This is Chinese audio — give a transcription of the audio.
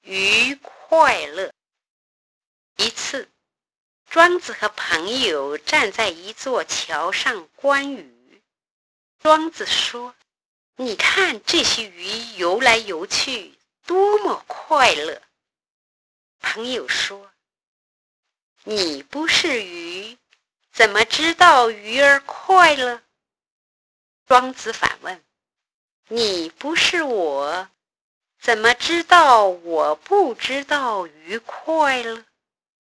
鱼快乐。一次，庄子和朋友站在一座桥上观鱼。庄子说：“你看这些鱼游来游去，多么快乐！”朋友说：“你不是鱼，怎么知道鱼儿快乐？”庄子反问：“你不是我，怎么知道我不知道鱼快乐？”